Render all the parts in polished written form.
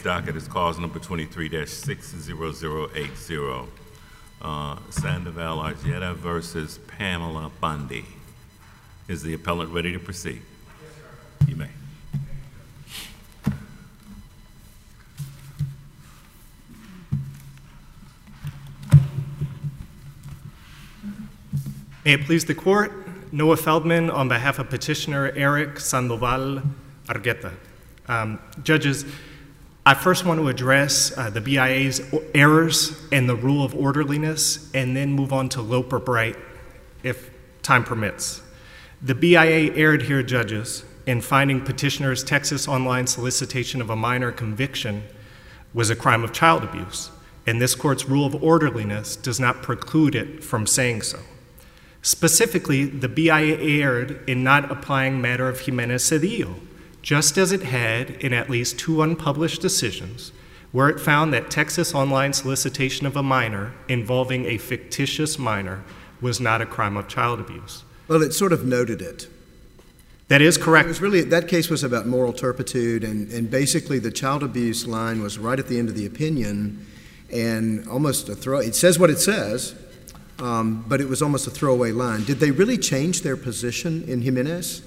case docket is cause number 23-60080. Sandoval Arjeta versus Pamela Bundy. Is the appellant ready to proceed? Yes, sir. You may. May it please the court, Noah Feldman on behalf of petitioner Eric Sandoval Arjeta. Judges, I first want to address the BIA's errors and the rule of orderliness, and then move on to Loper-Bright if time permits. The BIA erred here, judges, in finding petitioner's Texas online solicitation of a minor conviction was a crime of child abuse, and this court's rule of orderliness does not preclude it from saying so. Specifically, the BIA erred in not applying matter of Jimenez-Cedillo, just as it had in at least 2 unpublished decisions, where it found that Texas online solicitation of a minor involving a fictitious minor was not a crime of child abuse. Well, it sort of noted it. That is correct. It was really, that case was about moral turpitude, and basically the child abuse line was right at the end of the opinion, and almost it says what it says, but it was almost a throwaway line. Did they really change their position in Jimenez?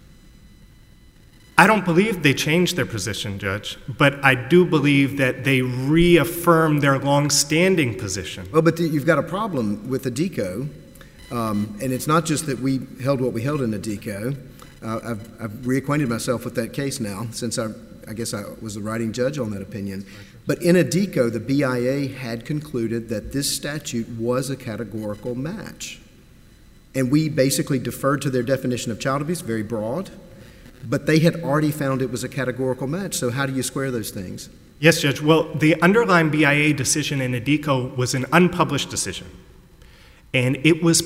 I don't believe they changed their position, Judge, but I do believe that they reaffirmed their long-standing position. Well, but you've got a problem with ADECO, and it's not just that we held what we held in ADECO. I've reacquainted myself with that case now, since I guess I was the writing judge on that opinion. But in ADECO, the BIA had concluded that this statute was a categorical match. And we basically deferred to their definition of child abuse, very broad, but they had already found it was a categorical match. So how do you square those things? Yes, Judge. Well, the underlying BIA decision in ADECO was an unpublished decision. And it was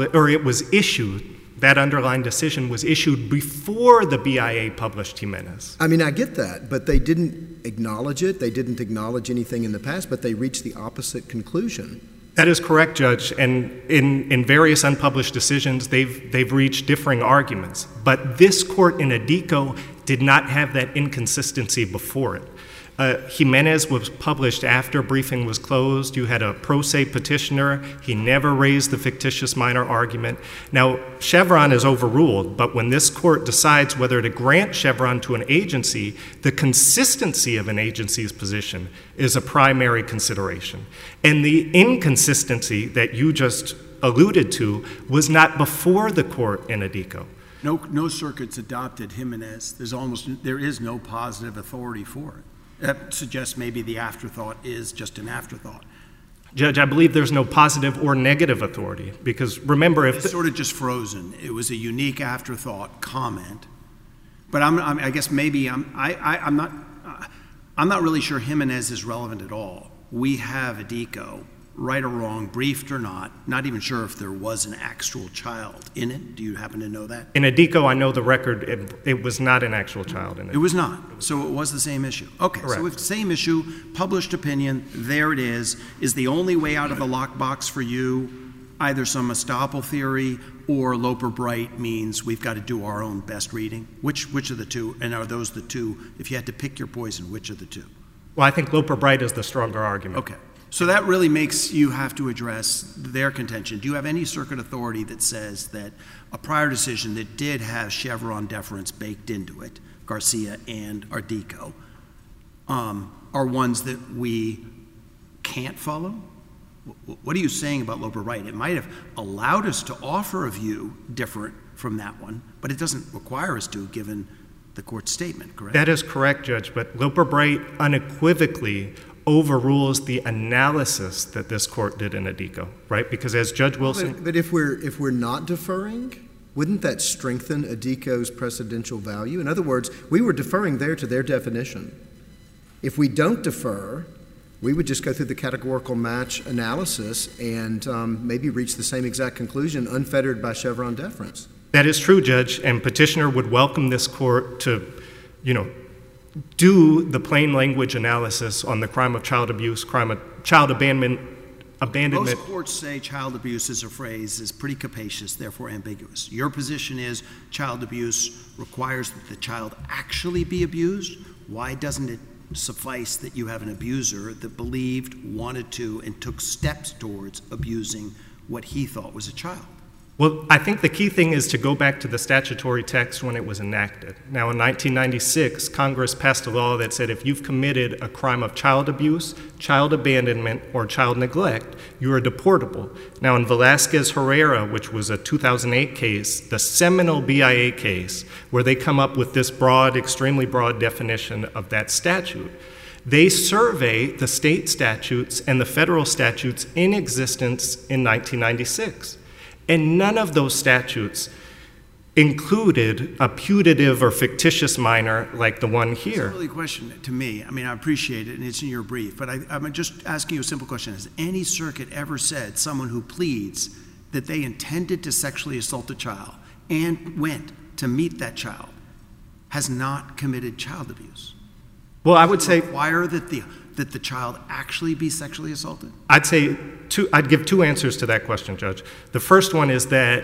issued, that underlying decision was issued before the BIA published Jimenez. I mean, I get that, but they didn't acknowledge it. They didn't acknowledge anything in the past, but they reached the opposite conclusion. That is correct, Judge, and in various unpublished decisions, they've reached differing arguments. But this court in ADECO did not have that inconsistency before it. Jimenez was published after briefing was closed. You had a pro se petitioner. He never raised the fictitious minor argument. Now, Chevron is overruled, but when this court decides whether to grant Chevron to an agency, the consistency of an agency's position is a primary consideration. And the inconsistency that you just alluded to was not before the court in ADECO. No circuits adopted Jimenez. There is no positive authority for it. That suggests maybe the afterthought is just an afterthought. Judge, I believe there's no positive or negative authority, because remember, if it's sort of just frozen. It was a unique afterthought comment, but I guess maybe I'm not really sure Jimenez is relevant at all. We have ADECO, right or wrong, briefed or not even sure if there was an actual child in it. Do you happen to know that? In ADECO, I know the record, it was not an actual child in it. It was not, so it was the same issue. Okay, correct. So if the same issue, published opinion, there it is the only way out of the lockbox for you either some estoppel theory or Loper-Bright means we've got to do our own best reading? Which of the two, and are those the two, if you had to pick your poison, which of the two? Well, I think Loper-Bright is the stronger argument. Okay. So that really makes you have to address their contention. Do you have any circuit authority that says that a prior decision that did have Chevron deference baked into it, Garcia and ADECO, are ones that we can't follow? What are you saying about Loper-Bright? It might have allowed us to offer a view different from that one, but it doesn't require us to, given the court's statement, correct? That is correct, Judge, but Loper-Bright unequivocally overrules the analysis that this court did in ADECO, right? Because as Judge Wilson... But if we're not deferring, wouldn't that strengthen ADECO's precedential value? In other words, we were deferring there to their definition. If we don't defer, we would just go through the categorical match analysis and maybe reach the same exact conclusion unfettered by Chevron deference. That is true, Judge, and petitioner would welcome this court to, do the plain language analysis on the crime of child abuse, crime of child abandonment. Most courts say child abuse as a phrase is pretty capacious, therefore ambiguous. Your position is child abuse requires that the child actually be abused. Why doesn't it suffice that you have an abuser that believed, wanted to, and took steps towards abusing what he thought was a child? Well, I think the key thing is to go back to the statutory text when it was enacted. Now, in 1996, Congress passed a law that said if you've committed a crime of child abuse, child abandonment, or child neglect, you are deportable. Now, in Velazquez-Herrera, which was a 2008 case, the seminal BIA case, where they come up with this broad, extremely broad definition of that statute, they survey the state statutes and the federal statutes in existence in 1996. And none of those statutes included a putative or fictitious minor like the one here. It's a really question to me. I mean, I appreciate it, and it's in your brief, but I'm just asking you a simple question. Has any circuit ever said someone who pleads that they intended to sexually assault a child and went to meet that child has not committed child abuse? Well, I would say require that the child actually be sexually assaulted? I'd give two answers to that question, Judge. The first one is that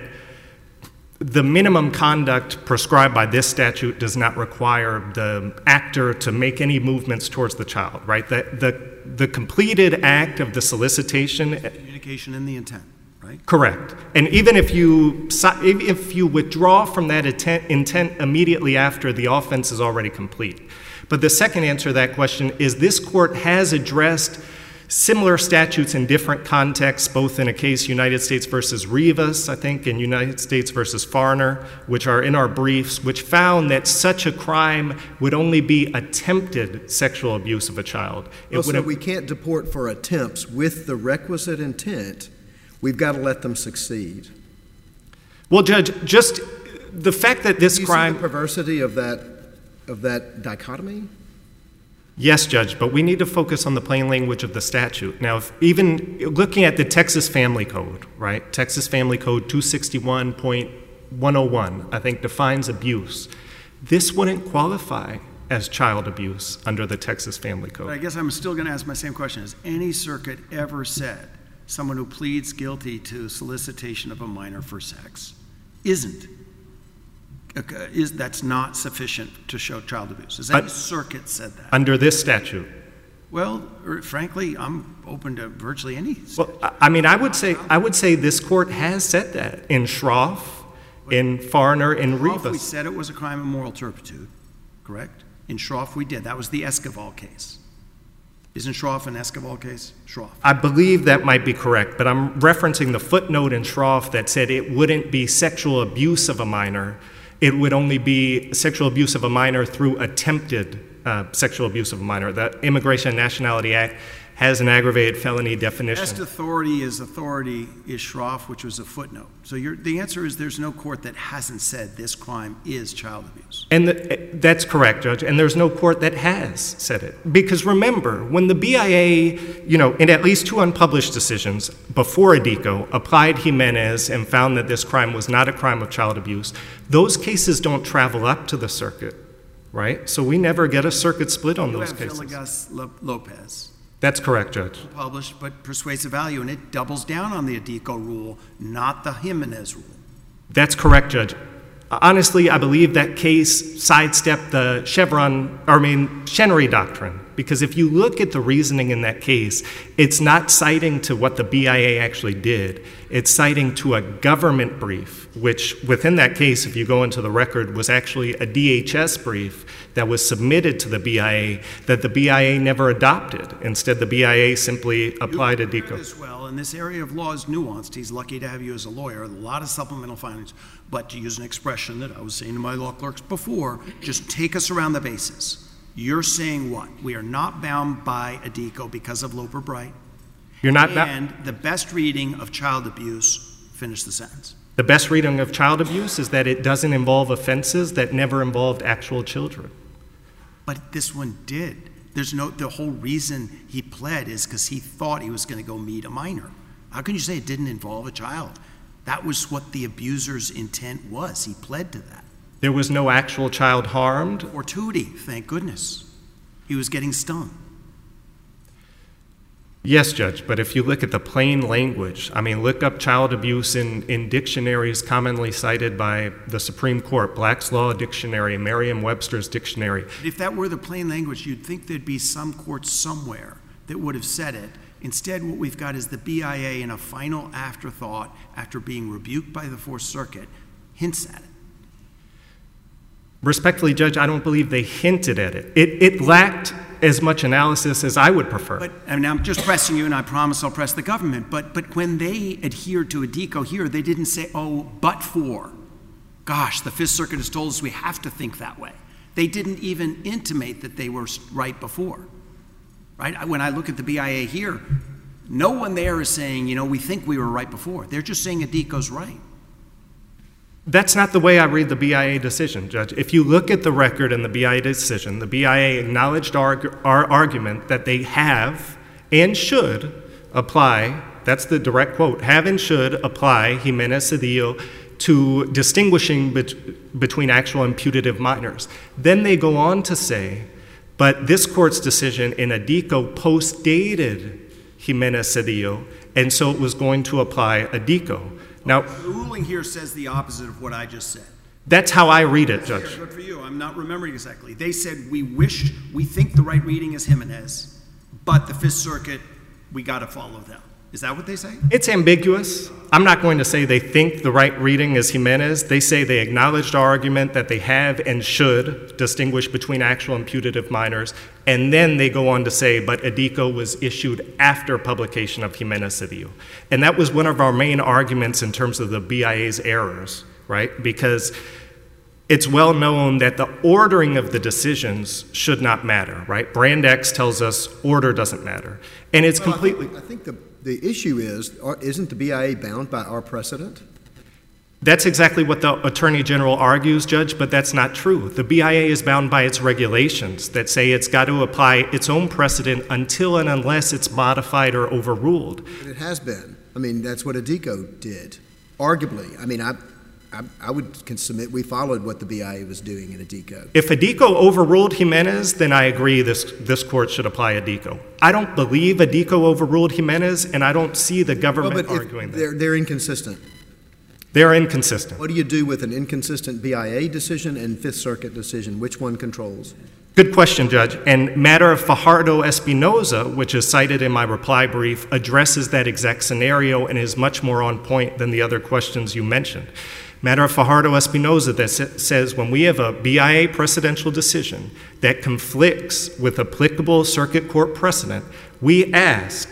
the minimum conduct prescribed by this statute does not require the actor to make any movements towards the child, right? The completed act of the solicitation. Communication and the intent, right? Correct. And even if you withdraw from that intent immediately after, the offense is already complete. But the second answer to that question is this court has addressed similar statutes in different contexts, both in a case United States versus Rivas, I think, and United States versus Farner, which are in our briefs, which found that such a crime would only be attempted sexual abuse of a child. So we can't deport for attempts with the requisite intent. We've got to let them succeed. Well, Judge, just the fact that this crime... Do you see the perversity of that dichotomy? Yes, Judge, but we need to focus on the plain language of the statute. Now, even looking at the Texas Family Code, right? Texas Family Code 261.101, I think, defines abuse. This wouldn't qualify as child abuse under the Texas Family Code. But I guess I'm still going to ask my same question. Has any circuit ever said someone who pleads guilty to solicitation of a minor for sex that's not sufficient to show child abuse? Has any circuit said that? Under this statute? Well, frankly, I'm open to virtually any statute. Well, I mean, I would say this court has said that in Schroff, in Farner, in Rivas. Schroff, we said it was a crime of moral turpitude, correct? In Schroff, we did. That was the Esquivel case. Isn't Schroff an Esquivel case? Schroff. I believe that might be correct, but I'm referencing the footnote in Schroff that said it wouldn't be sexual abuse of a minor. It would only be sexual abuse of a minor through attempted sexual abuse of a minor. The Immigration and Nationality Act has an aggravated felony definition. Best authority is Schroff, which was a footnote. So the answer is there's no court that hasn't said this crime is child abuse. And that's correct, Judge, and there's no court that has said it. Because remember, when the BIA, in at least two unpublished decisions before Adiko, applied Jimenez and found that this crime was not a crime of child abuse, those cases don't travel up to the circuit, right? So we never get a circuit split on those cases. You have Villegas-Lopez. That's correct, Judge. Published, but persuasive value, and it doubles down on the Adiko rule, not the Jimenez rule. That's correct, Judge. Honestly, I believe that case sidestepped the Chenery doctrine, because if you look at the reasoning in that case, it's not citing to what the BIA actually did. It's citing to a government brief, which within that case, if you go into the record, was actually a DHS brief that was submitted to the BIA that the BIA never adopted. Instead, the BIA simply applied Adiko. As well, and this area of law is nuanced. He's lucky to have you as a lawyer. A lot of supplemental findings. But to use an expression that I was saying to my law clerks before, just take us around the bases. You're saying what? We are not bound by Adiko because of Loper-Bright. You're not and the best reading of child abuse, finish the sentence. The best reading of child abuse is that it doesn't involve offenses that never involved actual children. But this one did. The whole reason he pled is because he thought he was going to go meet a minor. How can you say it didn't involve a child? That was what the abuser's intent was. He pled to that. There was no actual child harmed? Fortuity, thank goodness. He was getting stung. Yes, Judge, but if you look at the plain language, I mean, look up child abuse in dictionaries commonly cited by the Supreme Court, Black's Law Dictionary, Merriam-Webster's Dictionary. If that were the plain language, you'd think there'd be some court somewhere that would have said it. Instead, what we've got is the BIA in a final afterthought, after being rebuked by the Fourth Circuit, hints at it. Respectfully, Judge, I don't believe they hinted at it. It lacked as much analysis as I would prefer. But, and I'm just pressing you, and I promise I'll press the government, but when they adhered to ADECO here, they didn't say, oh, but for. Gosh, the Fifth Circuit has told us we have to think that way. They didn't even intimate that they were right before. Right? When I look at the BIA here, no one there is saying, we think we were right before. They're just saying ADECO's right. That's not the way I read the BIA decision, Judge. If you look at the record in the BIA decision, the BIA acknowledged our argument that they have and should apply, that's the direct quote, have and should apply Jimenez-Cedillo to distinguishing between actual and putative minors. Then they go on to say, but this court's decision in ADECO post-dated Jimenez-Cedillo, and so it was going to apply ADECO. Now, the ruling here says the opposite of what I just said. That's how I read it, Judge. Good for you. I'm not remembering exactly. They said we think the right reading is Jimenez, but the Fifth Circuit, we got to follow them. Is that what they say? It's ambiguous. I'm not going to say they think the right reading is Jimenez. They say they acknowledged our argument that they have and should distinguish between actual and putative minors, and then they go on to say, but ADECO was issued after publication of Jimenez-Cedillo. And that was one of our main arguments in terms of the BIA's errors, right? Because it's well known that the ordering of the decisions should not matter, right? Brand X tells us order doesn't matter. And it's completely... I think the issue isn't the BIA bound by our precedent? That's exactly what the Attorney General argues, Judge, but that's not true. The BIA is bound by its regulations that say it's got to apply its own precedent until and unless it's modified or overruled. But it has been. I mean, that's what ADECO did, arguably. I mean, I would submit we followed what the BIA was doing in ADECO. If ADECO overruled Jimenez, then I agree this court should apply ADECO. I don't believe ADECO overruled Jimenez, and I don't see the government arguing that. They're inconsistent. They're inconsistent. What do you do with an inconsistent BIA decision and Fifth Circuit decision? Which one controls? Good question, Judge. And matter of Fajardo-Espinoza, which is cited in my reply brief, addresses that exact scenario and is much more on point than the other questions you mentioned. Matter of Fajardo-Espinoza that says when we have a BIA precedential decision that conflicts with applicable circuit court precedent, we ask,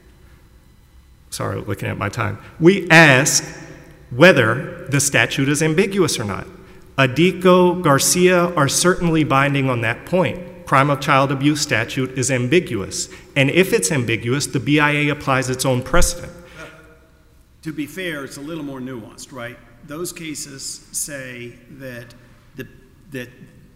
sorry, looking at my time, we ask whether the statute is ambiguous or not. ADECO, Garcia are certainly binding on that point. Crime of child abuse statute is ambiguous. And if it's ambiguous, the BIA applies its own precedent. To be fair, it's a little more nuanced, right? Those cases say that that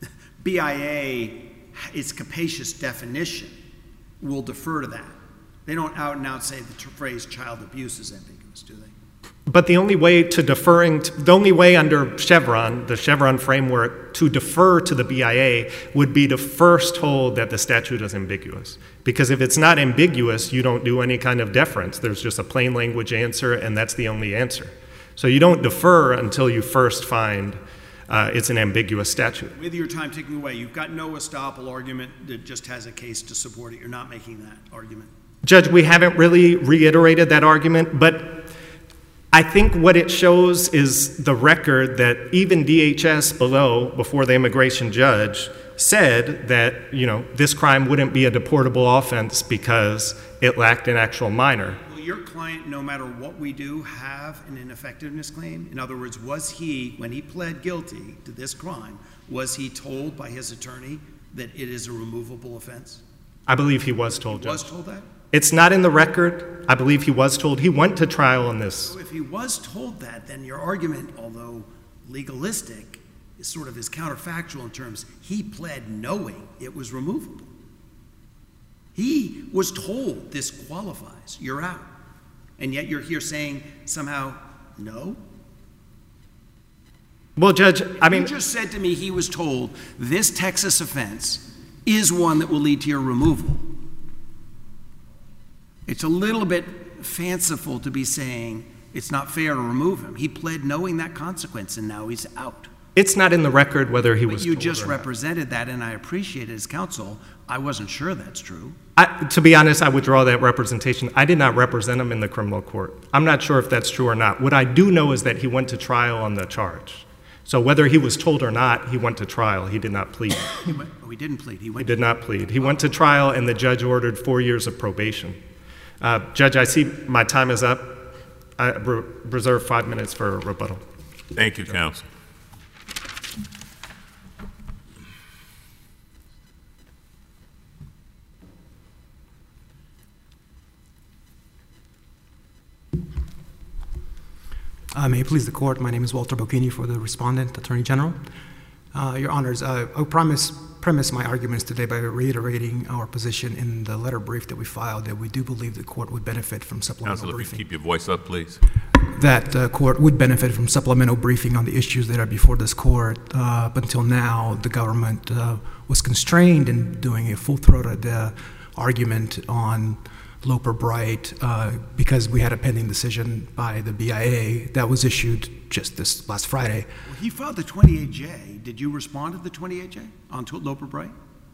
BIA, its capacious definition, will defer to that. They don't out and out say the phrase child abuse is ambiguous, do they? But the only way the only way under Chevron, the Chevron framework, to defer to the BIA would be to first hold that the statute is ambiguous. Because if it's not ambiguous, you don't do any kind of deference. There's just a plain language answer, and that's the only answer. So you don't defer until you first find it's an ambiguous statute. With your time ticking away, you've got no estoppel argument that just has a case to support it. You're not making that argument. Judge, we haven't really reiterated that argument, but I think what it shows is the record that even DHS before the immigration judge, said that, this crime wouldn't be a deportable offense because it lacked an actual minor. Will your client, no matter what we do, have an ineffectiveness claim? In other words, was he, when he pled guilty to this crime, was he told by his attorney that it is a removable offense? I believe he was told, Judge. He was told that? It's not in the record. I believe he was told. He went to trial on this. So if he was told that, then your argument, although legalistic, is sort of is counterfactual in terms he pled knowing it was removable. He was told this qualifies, you're out. And yet you're here saying somehow, no? Well, Judge, You just said to me he was told this Texas offense is one that will lead to your removal. It's a little bit fanciful to be saying it's not fair to remove him. He pled knowing that consequence, and now he's out. It's not in the record whether he But was you told just or not. represented that, and I appreciate it as counsel. I wasn't sure that's true. To be honest, I withdraw that representation. I did not represent him in the criminal court. I'm not sure if that's true or not. What I do know is that he went to trial on the charge. So whether he was told or not, he went to trial. He did not plead. He didn't plead. He He went. did not plead. He went to trial, and the judge ordered 4 years of probation. Judge, I see my time is up. I reserve 5 minutes for rebuttal. Thank you, counsel. May it please the court, my name is Walter Bocchini for the respondent, Attorney General. Your Honors, I'll premise my arguments today by reiterating our position in the letter brief that we filed that we do believe the court would benefit from supplemental Counsel, if you briefing. keep your voice up, please. That the court would benefit from supplemental briefing on the issues that are before this court. Up until now, the government was constrained in doing a full-throated argument on Loper Bright because we had a pending decision by the BIA that was issued just this last Friday. Well, he filed the 28J. Did you respond to the 28J on Loper Bright?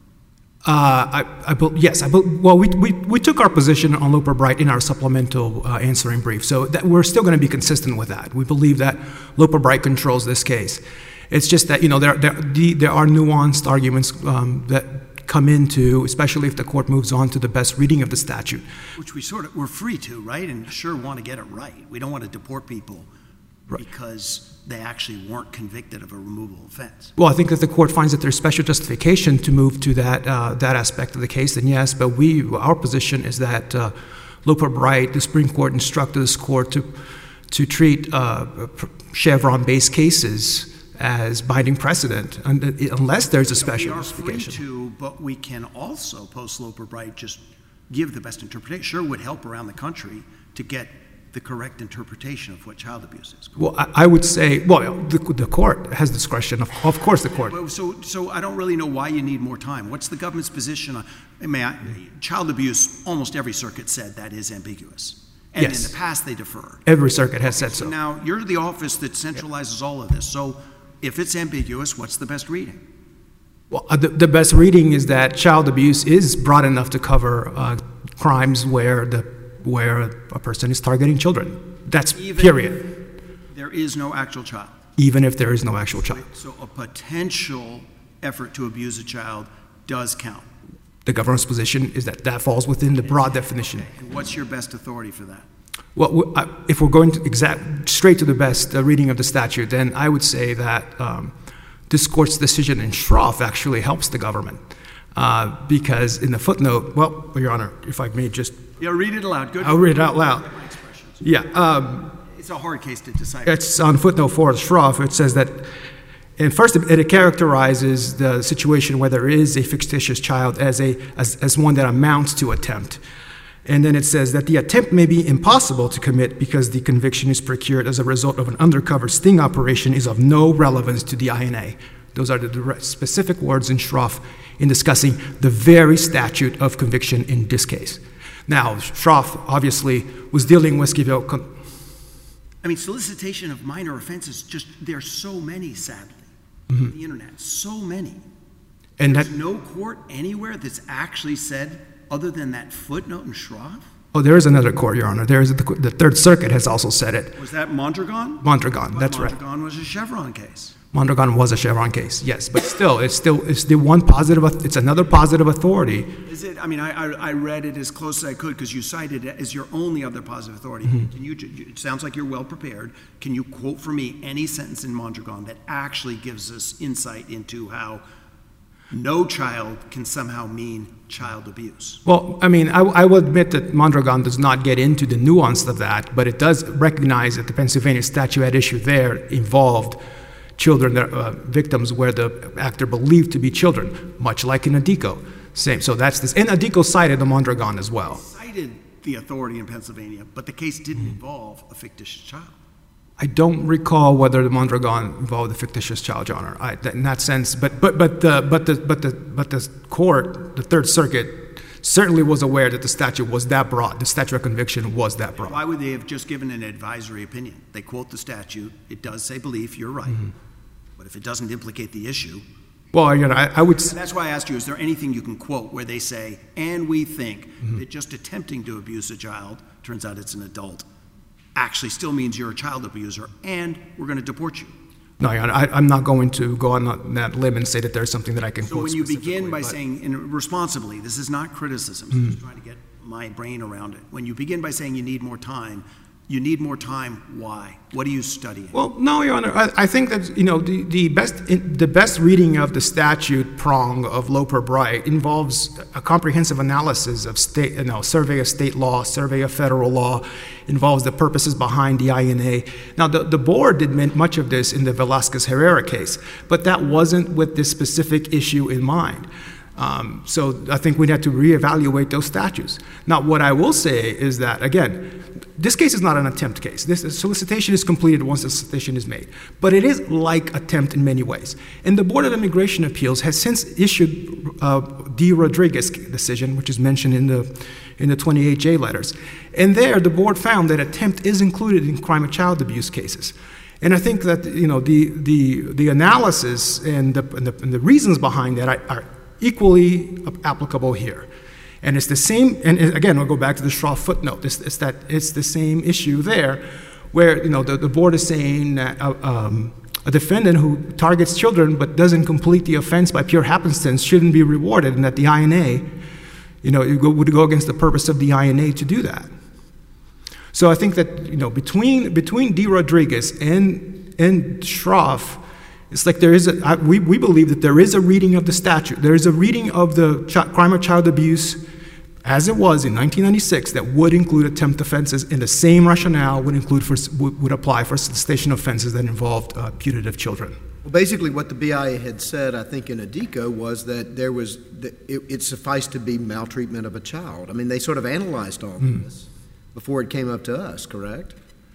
Yes. We took our position on Loper Bright in our supplemental answering brief, so that we're still going to be consistent with that. We believe that Loper Bright controls this case. It's just that there are nuanced arguments that come into, especially if the court moves on to the best reading of the statute. Which we're free to, right? And sure want to get it right. We don't want to deport people because they actually weren't convicted of a removable offense. Well, I think if the court finds that there's special justification to move to that aspect of the case, then yes. But our position is that Loper Bright, the Supreme Court instructed this court to treat Chevron-based cases as binding precedent, unless there's a special justification. We are free to, but we can also, post Loper Bright, just give the best interpretation. Sure would help around the country to get the correct interpretation of what child abuse is. Well, I would say, the court has discretion. Of course, the court. So I don't really know why you need more time. What's the government's position on child abuse? Almost every circuit said that is ambiguous. And yes. In the past, they defer. Every circuit has said so. Now, you're the office that centralizes all of this. So if it's ambiguous, what's the best reading? Well, the best reading is that child abuse is broad enough to cover crimes where a person is targeting children. That's period. There is no actual child. Even if there is no actual child. So a potential effort to abuse a child does count. The government's position is that falls within the broad definition. Okay. And what's your best authority for that? Well, if we're going to straight to the best reading of the statute, then I would say that this court's decision in Schroff actually helps the government. Because in the footnote, well, Your Honor, if I may just... Yeah, read it aloud. Good. I'll read it out loud. Yeah. It's a hard case to decipher. It's on footnote 4 of Schroff. It says that, and first it characterizes the situation where there is a fictitious child as one that amounts to attempt. And then it says that the attempt may be impossible to commit because the conviction is procured as a result of an undercover sting operation is of no relevance to the INA. Those are the specific words in Schroff in discussing the very statute of conviction in this case. Now, Schroff obviously was dealing with solicitation of minor offenses, there's so many, sadly, Mm-hmm. on the internet, so many. And There's no court anywhere that's actually said, other than that footnote in Schroff? Oh, there is another court, Your Honor. There is the Third Circuit has also said it. Was that Mondragon? Mondragon, that's right. Mondragon was a Chevron case. Mondragon was a Chevron case, yes, but still, it's the one positive. It's another positive authority. Is it? I mean, I read it as close as I could because you cited it as your only other positive authority. Mm-hmm. Can you? It sounds like you're well prepared. Can you quote for me any sentence in Mondragon that actually gives us insight into how no child can somehow mean child abuse? Well, I mean, I will admit that Mondragon does not get into the nuance of that, but it does recognize that the Pennsylvania statute at issue there involved children, victims where the actor believed to be children, much like in Addico. Same. So that's this. And Addico cited the Mondragon as well. Cited the authority in Pennsylvania, but the case didn't involve a fictitious child. I don't recall whether the Mondragon involved a fictitious child, Your Honor. In that sense, but the court, the Third Circuit, certainly was aware that the statute was that broad. The statute of conviction was that broad. Why would they have just given an advisory opinion? They quote the statute. It does say belief. You're right. But if it doesn't implicate the issue, Well, you know, I would. that's why I asked you, is there anything you can quote where they say, and we think that just attempting to abuse a child, turns out it's an adult, actually still means you're a child abuser, and we're going to deport you? No, I'm not going to go on that limb and say that there's something that I can So quote when you specifically, begin by but- saying, and responsibly, this is not criticism, I'm just trying to get my brain around it. When you begin by saying you need more time, why? What are you studying? Well, no, Your Honor. I think that, you know, the best reading of the statute prong of Loper-Bright involves a comprehensive analysis of survey of state law, survey of federal law, involves the purposes behind the INA. Now, the board did much of this in the Velazquez-Herrera case, but that wasn't with this specific issue in mind. So I think we'd have to reevaluate those statutes. Now, what I will say is that, again, this case is not an attempt case. This solicitation is completed once the solicitation is made. But it is like attempt in many ways. And the Board of Immigration Appeals has since issued D. Rodriguez decision, which is mentioned in the 28J letters. And there, the board found that attempt is included in crime of child abuse cases. And I think that, you know, the analysis and the reasons behind that are equally applicable here. And it's the same, and again, I'll go back to the Straw footnote. It's the same issue there, where, you know, the board is saying that a defendant who targets children but doesn't complete the offense by pure happenstance shouldn't be rewarded, and that the INA, you know, would go against the purpose of the INA to do that. So I think that, you know, between D. Rodriguez and Schroff, it's like we believe that there is a reading of the statute. There is a reading of the crime of child abuse as it was in 1996 that would include attempt offenses, and the same rationale would apply for solicitation offenses that involved putative children. Well, basically, what the BIA had said, I think, in ADICO was that it sufficed to be maltreatment of a child. I mean, they sort of analyzed all this before it came up to us, correct?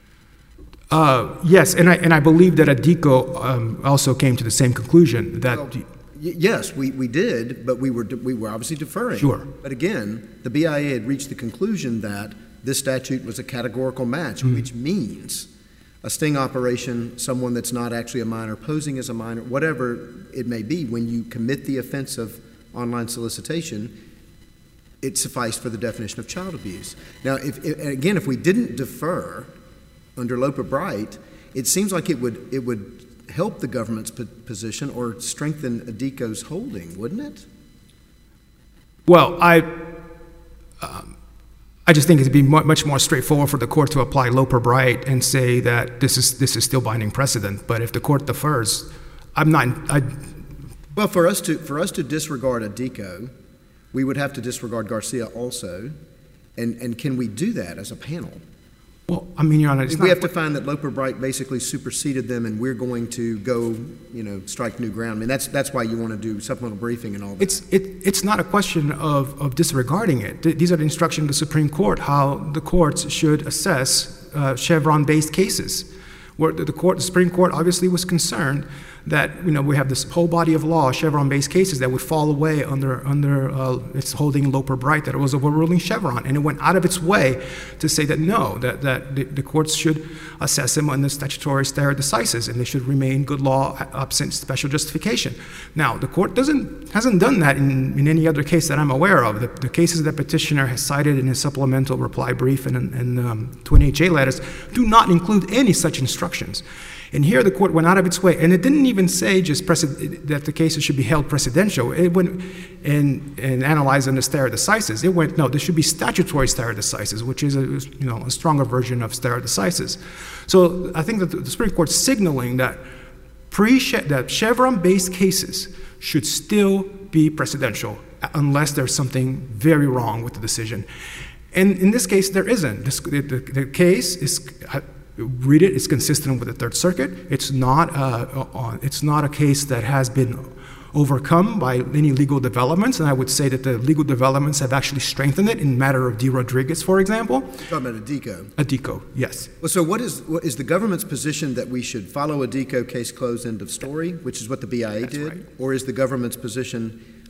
Yes, and I believe that ADICO also came to the same conclusion that. Well, yes, we did, but we were obviously deferring. Sure. But again, the BIA had reached the conclusion that this statute was a categorical match, which means a sting operation, someone that's not actually a minor, posing as a minor, whatever it may be, when you commit the offense of online solicitation, it sufficed for the definition of child abuse. Now, if we didn't defer under Loper-Bright, it seems like it would help the government's position or strengthen ADICO's holding, wouldn't it? Well, I just think it'd be much more straightforward for the court to apply Loper-Bright and say that this is still binding precedent. But if the court defers, Well, for us to disregard ADICO, we would have to disregard Garcia also, and can we do that as a panel? Well, I mean, Your Honor, we have to find that Loper-Bright basically superseded them, and we're going to go, strike new ground. I mean, that's why you want to do supplemental briefing and all that. It's not a question of disregarding it. These are the instructions of the Supreme Court, how the courts should assess Chevron-based cases, where the Supreme Court obviously was concerned that, we have this whole body of law, Chevron-based cases, that would fall away under its holding Loper-Bright, that it was overruling Chevron. And it went out of its way to say that no, that the courts should assess them under statutory stare decisis, and they should remain good law absent special justification. Now, the court hasn't done that in any other case that I'm aware of. The cases that petitioner has cited in his supplemental reply brief and 28J letters do not include any such instructions. And here the court went out of its way, and it didn't even say just that the cases should be held precedential. It went and analyzed under stare decisis. It went, no, there should be statutory stare decisis, which is a stronger version of stare decisis. So I think that the Supreme Court's signaling that that Chevron-based cases should still be precedential unless there's something very wrong with the decision. And in this case, there isn't. The case is. Read it. It's consistent with the Third Circuit. It's not a case that has been overcome by any legal developments, and I would say that the legal developments have actually strengthened it in the matter of D. Rodriguez, for example. You're talking about ADICO. ADICO, yes. Well, so what is the government's position that we should follow ADICO, case closed, end of story, which is what the BIA did? Right. Or is the government's position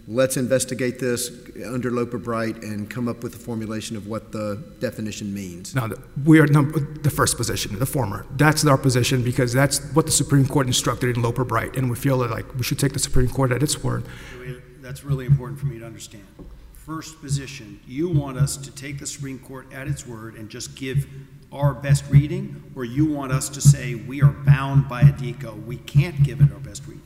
let's investigate this under Loper Bright and come up with a formulation of what the definition means. Now, we are the first position, the former. That's our position because that's what the Supreme Court instructed in Loper Bright, and we feel like we should take the Supreme Court at its word. That's really important for me to understand. First position, you want us to take the Supreme Court at its word and just give our best reading, or you want us to say we are bound by ADICO, we can't give it our best reading?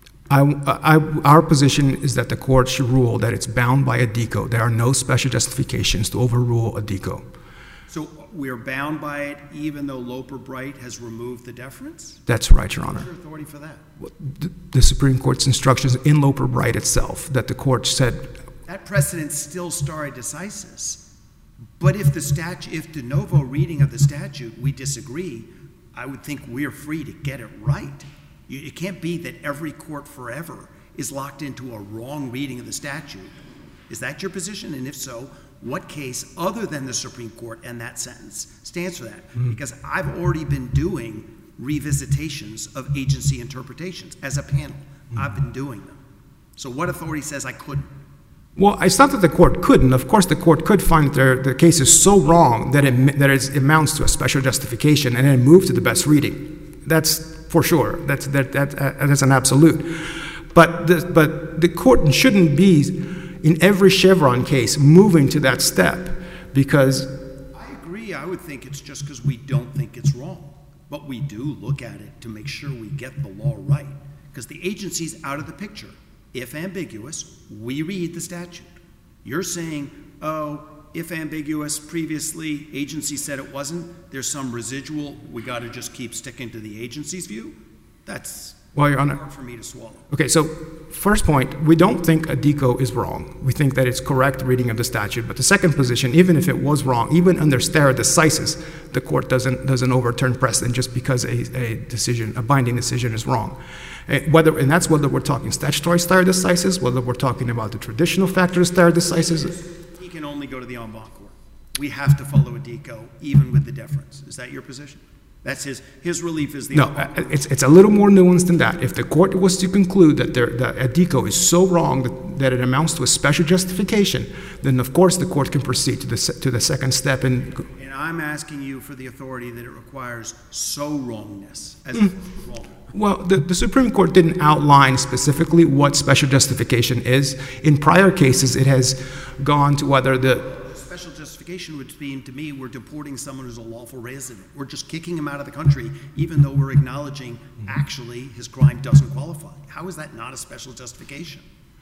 Our position is that the court should rule that it's bound by ADICO. There are no special justifications to overrule ADICO. So we're bound by it even though Loper Bright has removed the deference? That's right, Your Honor. What's your authority for that? The Supreme Court's instructions in Loper Bright itself, that the court said... That precedent still stare decisis. But if de novo reading of the statute, we disagree, I would think we're free to get it right. It can't be that every court forever is locked into a wrong reading of the statute. Is that your position? And if so, what case other than the Supreme Court and that sentence stands for that? Mm-hmm. Because I've already been doing revisitations of agency interpretations as a panel. Mm-hmm. I've been doing them. So what authority says I couldn't? Well, it's not that the court couldn't. Of course, the court could find that the case is so wrong that it amounts to a special justification and then move to the best reading. That's for sure. That's an absolute. But the court shouldn't be, in every Chevron case, moving to that step because... I agree. I would think it's just because we don't think it's wrong. But we do look at it to make sure we get the law right. Because the agency's out of the picture. If ambiguous, we read the statute. You're saying, oh, if ambiguous, previously agency said it wasn't, there's some residual, we got to just keep sticking to the agency's view? That's hard for me to swallow. Okay, so first point, we don't think ADICO is wrong. We think that it's correct reading of the statute. But the second position, even if it was wrong, even under stare decisis, the court doesn't overturn precedent just because a binding decision is wrong. And that's whether we're talking statutory stare decisis, whether we're talking about the traditional factors stare decisis. He can only go to the en banc court. We have to follow ADICO, even with the deference. Is that your position? That's his relief is the en banc court. It's a little more nuanced than that. If the court was to conclude that ADICO is so wrong that it amounts to a special justification, then of course the court can proceed to the second step. And I'm asking you for the authority that it requires so wrongness as opposed to wrong. Well, the Supreme Court didn't outline specifically what special justification is. In prior cases, it has gone to whether the special justification would mean to me we're deporting someone who's a lawful resident. We're just kicking him out of the country, even though we're acknowledging actually his crime doesn't qualify. How is that not a special justification?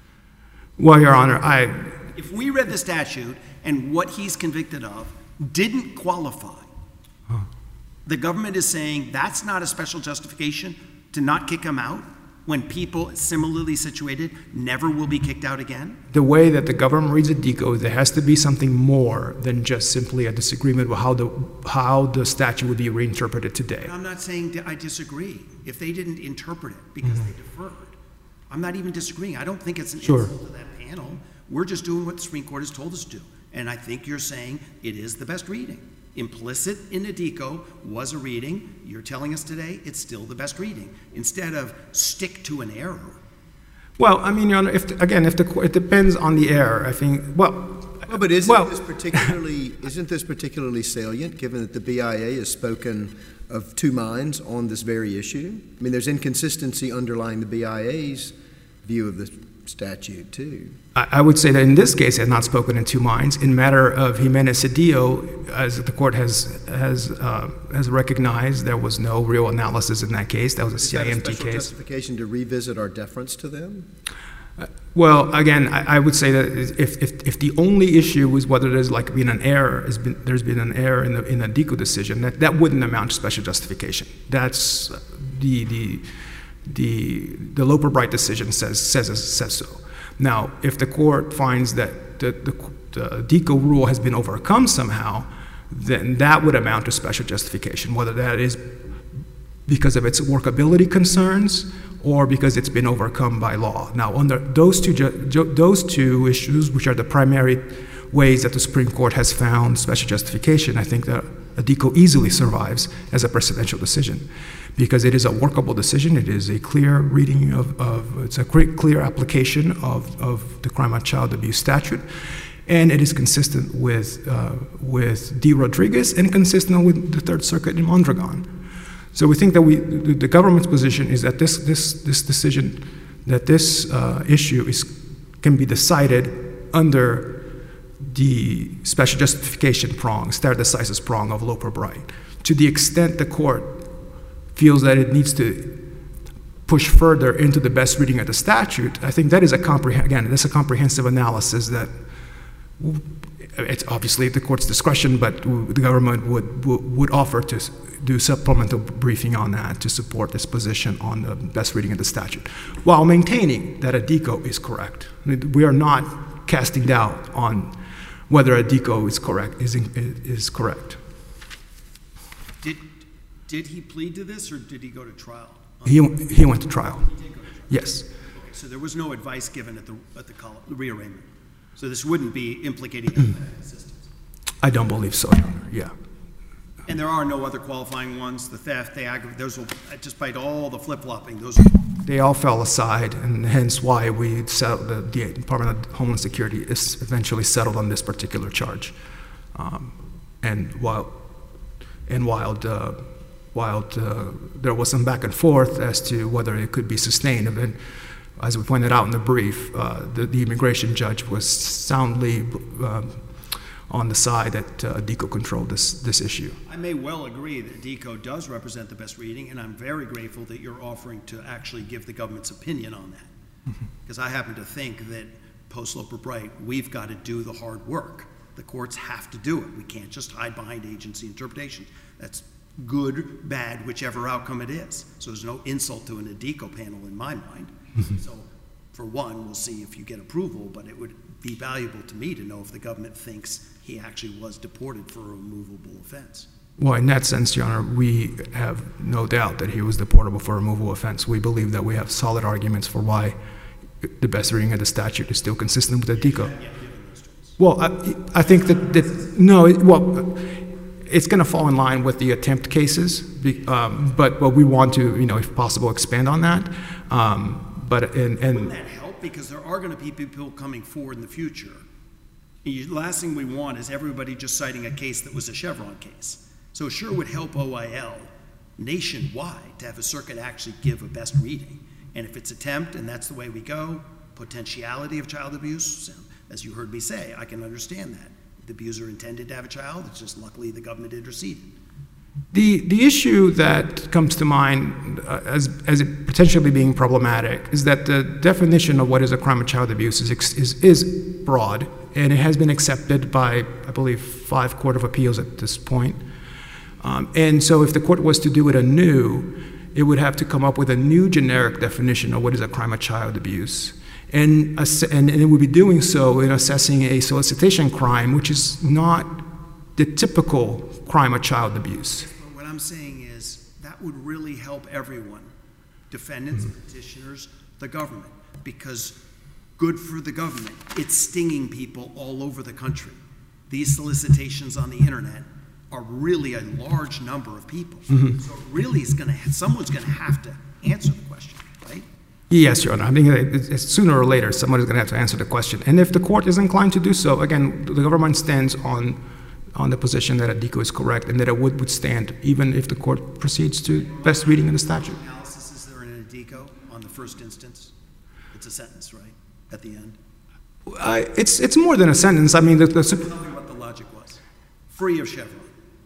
Well, Your Honor, if we read the statute and what he's convicted of didn't qualify, the government is saying that's not a special justification to not kick him out when people similarly situated never will be kicked out again? The way that the government reads ADICO, there has to be something more than just simply a disagreement with how the statute would be reinterpreted today. I'm not saying I disagree. If they didn't interpret it because they deferred, I'm not even disagreeing. I don't think it's an insult to that panel. We're just doing what the Supreme Court has told us to do. And I think you're saying it is the best reading. Implicit in ADICO was a reading. You're telling us today it's still the best reading, instead of stick to an error. Well, I mean, Your Honor, it depends on the error. I think, but isn't this particularly salient, given that the BIA has spoken of two minds on this very issue? I mean, there's inconsistency underlying the BIA's view of the statute, too. I would say that in this case, it has not spoken in two minds. In matter of Jimenez-Cedillo, as the court has recognized, there was no real analysis in that case. That was a CIMT case. Is that a special justification to revisit our deference to them? Well, again, I would say that if the only issue was whether there's been an error, there's been an error in the ADICO decision, that wouldn't amount to special justification. That's the Loper Bright decision says so. Now, if the court finds that the ADICO rule has been overcome somehow, then that would amount to special justification, whether that is because of its workability concerns or because it's been overcome by law. Now, under those two issues, which are the primary ways that the Supreme Court has found special justification, I think that ADICO easily survives as a presidential decision because it is a workable decision. It is a clear reading it's a great clear application of the crime of child abuse statute, and it is consistent with D. Rodriguez and consistent with the Third Circuit in Mondragon. So we think that the government's position is that this decision, that this issue can be decided under the special justification prong, stare decisis prong of Loper-Bright. To the extent the court feels that it needs to push further into the best reading of the statute, I think that is a comprehensive analysis that it's obviously at the court's discretion, but the government would offer to do supplemental briefing on that to support this position on the best reading of the statute, while maintaining that ADICO is correct. We are not casting doubt on whether ADICO is correct. Did he plead to this, or did he go to trial? He went to trial. He did go to trial. Yes. Okay, so there was no advice given at the rearrangement. So this wouldn't be implicating the assistance. I don't believe so, Your Honor. Yeah. And there are no other qualifying ones. The theft, those will, despite all the flip-flopping, those will. They all fell aside, and hence why we settled, the Department of Homeland Security is eventually settled on this particular charge. And while there was some back and forth as to whether it could be sustained, and as we pointed out in the brief, the immigration judge was soundly on the side that ADICO controlled this issue. I may well agree that ADICO does represent the best reading, and I'm very grateful that you're offering to actually give the government's opinion on that. Because I happen to think that post-Loper-Bright, we've got to do the hard work. The courts have to do it. We can't just hide behind agency interpretation. That's good, bad, whichever outcome it is. So there's no insult to an ADICO panel in my mind. So for one, we'll see if you get approval, but it would be valuable to me to know if the government thinks he actually was deported for a removable offense. Well, in that sense, Your Honor, we have no doubt that he was deportable for a removable offense. We believe that we have solid arguments for why the best reading of the statute is still consistent with ADICO. Well, I think it's going to fall in line with the attempt cases, but we want to, if possible, expand on that. Wouldn't that help? Because there are going to be people coming forward in the future. The last thing we want is everybody just citing a case that was a Chevron case. So it sure would help OIL nationwide to have a circuit actually give a best reading. And if it's attempt, and that's the way we go, potentiality of child abuse, as you heard me say, I can understand that. The abuser intended to have a child, it's just luckily the government interceded. The issue that comes to mind as it potentially being problematic is that the definition of what is a crime of child abuse is broad, and it has been accepted by, I believe, 5 court of appeals at this point. And so if the court was to do it anew, it would have to come up with a new generic definition of what is a crime of child abuse. And it would be doing so in assessing a solicitation crime, which is not the typical crime of child abuse. But what I'm saying is that would really help everyone, defendants, petitioners, the government, because good for the government. It's stinging people all over the country. These solicitations on the internet are really a large number of people. So it really is someone's going to have to answer the question, right? Yes, Your Honor. I mean, sooner or later, someone is going to have to answer the question. And if the court is inclined to do so, again, the government stands on the position that ADICO is correct and that it would withstand even if the court proceeds to best reading of the statute. What analysis is there in ADICO on the first instance? It's a sentence, right, at the end? It's more than a sentence. I mean, Tell me what the logic was. Free of Chevron.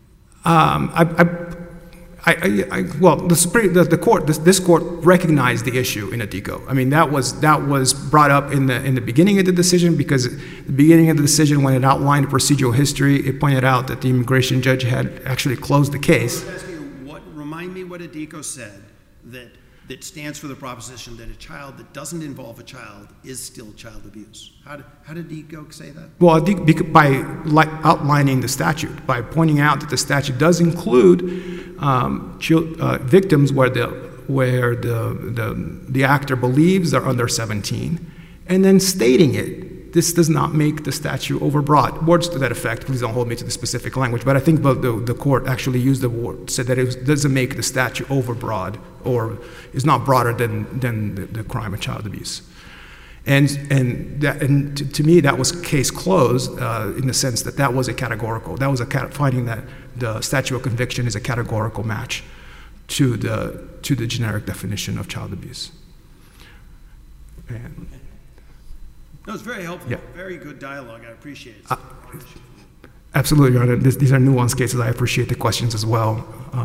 This court recognized the issue in ADICO. I mean, that was brought up in the beginning of the decision, because at the beginning of the decision, when it outlined the procedural history, it pointed out that the immigration judge had actually closed the case. Remind me what ADICO said that stands for the proposition that a child that doesn't involve a child is still child abuse. How did ADICO say that? Well, by outlining the statute, by pointing out that the statute does include victims where the actor believes they're under 17, and then stating it this does not make the statute overbroad. Words to that effect, please don't hold me to the specific language, but I think the court actually used the word, said that it doesn't make the statute overbroad or is not broader than the crime of child abuse. And to me, that was case closed in the sense that that was a categorical. That was finding that the statute of conviction is a categorical match to the generic definition of child abuse. And, No, it's very helpful. Yeah. Very good dialogue. I appreciate it. Absolutely, Your Honor. These are nuanced cases. I appreciate the questions as well.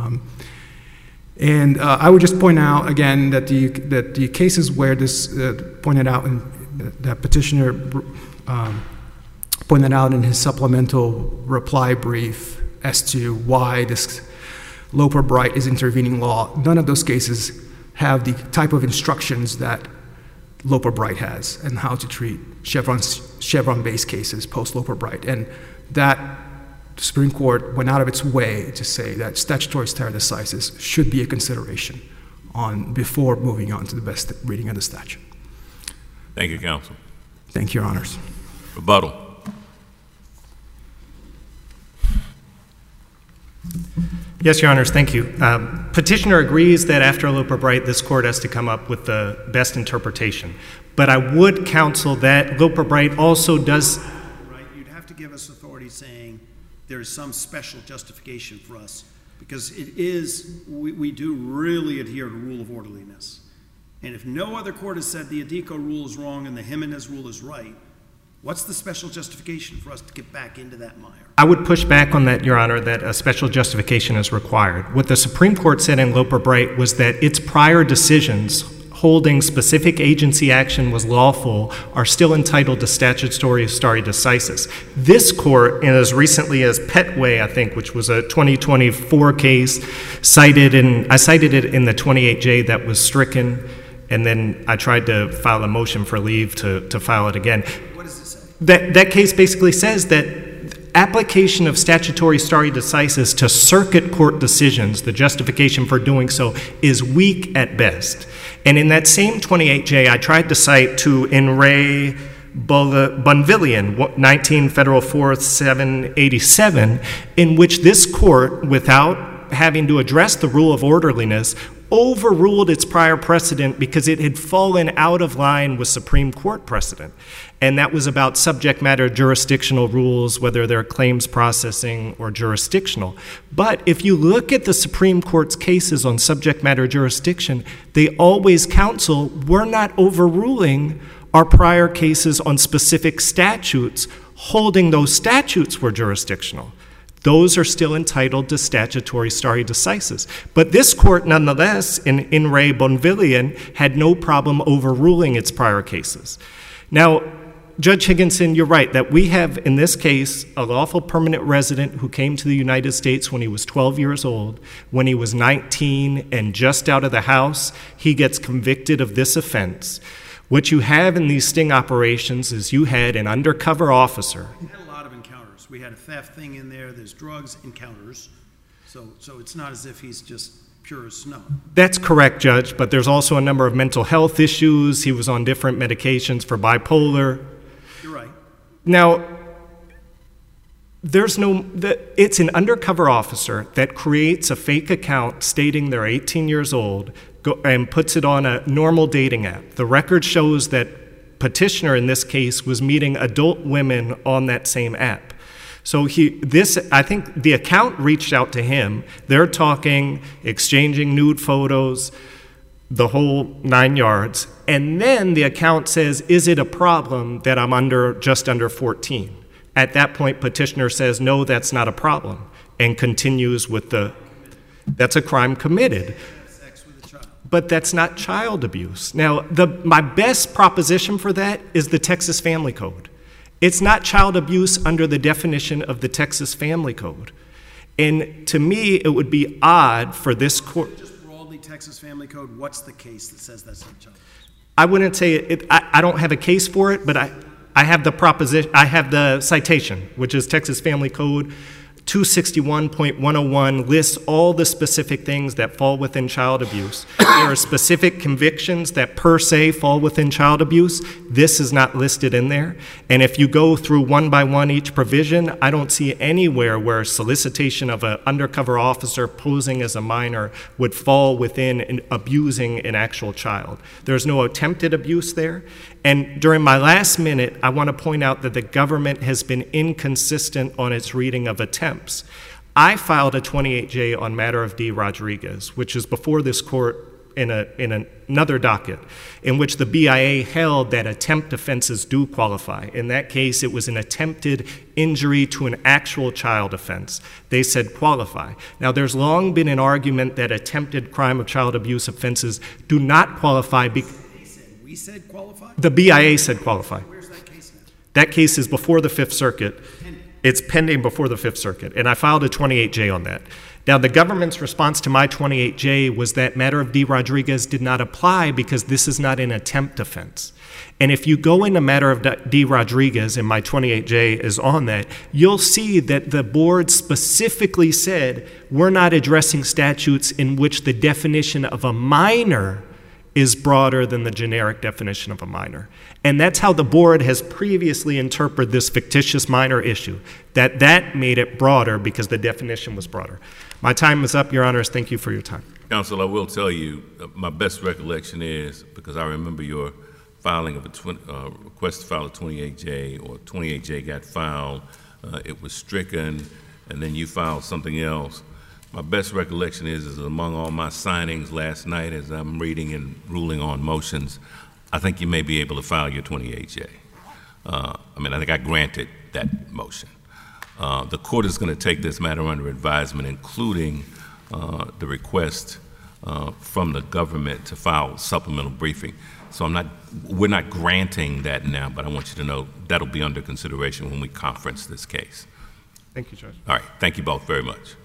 And I would just point out again that the cases where this pointed out, and that petitioner pointed out in his supplemental reply brief as to why this Loper-Bright is intervening law, none of those cases have the type of instructions that Loper-Bright has and how to treat Chevron-based cases post-Loper-Bright. And that the Supreme Court went out of its way to say that statutory stare decisis should be a consideration before moving on to the best reading of the statute. Thank you, counsel. Thank you, Your Honors. Rebuttal. Yes, Your Honors, thank you. Petitioner agrees that after Loper-Bright, this court has to come up with the best interpretation. But I would counsel that Loper-Bright also does... Right, you'd have to give us authority saying there is some special justification for us, because it is, we do really adhere to rule of orderliness. And if no other court has said the Adiko rule is wrong and the Jimenez rule is right, what's the special justification for us to get back into that mire? I would push back on that, Your Honor, that a special justification is required. What the Supreme Court said in Loper-Bright was that its prior decisions holding specific agency action was lawful are still entitled to statutory stare decisis. This court, and as recently as Petway, I think, which was a 2024 case, I cited it in the 28J that was stricken, and then I tried to file a motion for leave to file it again. What does it say? That case basically says that application of statutory stare decisis to circuit court decisions, the justification for doing so, is weak at best. And in that same 28J, I tried to cite to In re Bonvillian, 19 Federal 4th 787, in which this court, without having to address the rule of orderliness, overruled its prior precedent because it had fallen out of line with Supreme Court precedent. And that was about subject matter jurisdictional rules, whether they're claims processing or jurisdictional. But if you look at the Supreme Court's cases on subject matter jurisdiction, they always counsel, we're not overruling our prior cases on specific statutes, holding those statutes were jurisdictional. Those are still entitled to statutory stare decisis. But this court, nonetheless, in re Bonvillian, had no problem overruling its prior cases. Now, Judge Higginson, you're right, that we have, in this case, a lawful permanent resident who came to the United States when he was 12 years old. When he was 19 and just out of the house, he gets convicted of this offense. What you have in these sting operations is you had an undercover officer. We had a lot of encounters. We had a theft thing in there. There's drugs encounters. So it's not as if he's just pure as snow. That's correct, Judge, but there's also a number of mental health issues. He was on different medications for bipolar. You're right. Now, it's an undercover officer that creates a fake account stating they're 18 years old and puts it on a normal dating app. The record shows that petitioner in this case was meeting adult women on that same app. So I think the account reached out to him. They're talking, exchanging nude photos, the whole 9 yards. And then the account says, is it a problem that I'm just under 14? At that point, petitioner says, no, that's not a problem, and continues with that's a crime committed. Sex with a child. But that's not child abuse. Now, my best proposition for that is the Texas Family Code. It's not child abuse under the definition of the Texas Family Code. And to me, it would be odd for this court. Just broadly, Texas Family Code, what's the case that says that's not child abuse? I wouldn't say it. I don't have a case for it, but I have the proposition. I have the citation, which is Texas Family Code 261.101 lists all the specific things that fall within child abuse. There are specific convictions that per se fall within child abuse. This is not listed in there. And if you go through one by one each provision, I don't see anywhere where solicitation of an undercover officer posing as a minor would fall within abusing an actual child. There's no attempted abuse there. And during my last minute, I want to point out that the government has been inconsistent on its reading of attempts. I filed a 28J on matter of D. Rodriguez, which is before this court in another docket, in which the BIA held that attempt offenses do qualify. In that case, it was an attempted injury to an actual child offense. They said qualify. Now, there's long been an argument that attempted crime of child abuse offenses do not qualify because We said qualify? the BIA said qualify. Where's that case now? That case is before the Fifth Circuit. It's pending before the Fifth Circuit, and I filed a 28J on that. Now, the government's response to my 28J was that matter of D. Rodriguez did not apply because this is not an attempt offense. And if you go into matter of D. Rodriguez, and my 28J is on that, you'll see that the board specifically said we're not addressing statutes in which the definition of a minor is broader than the generic definition of a minor. And that's how the board has previously interpreted this fictitious minor issue, that made it broader because the definition was broader. My time is up, Your Honors. Thank you for your time. Counsel, I will tell you, my best recollection is, because I remember your filing of a request to file a 28J, or 28J got filed, it was stricken, and then you filed something else. My best recollection is among all my signings last night as I'm reading and ruling on motions, I think you may be able to file your 28J. I think I granted that motion. The court is going to take this matter under advisement, including the request from the government to file supplemental briefing. So we're not granting that now, but I want you to know that'll be under consideration when we conference this case. Thank you, Judge. All right, thank you both very much.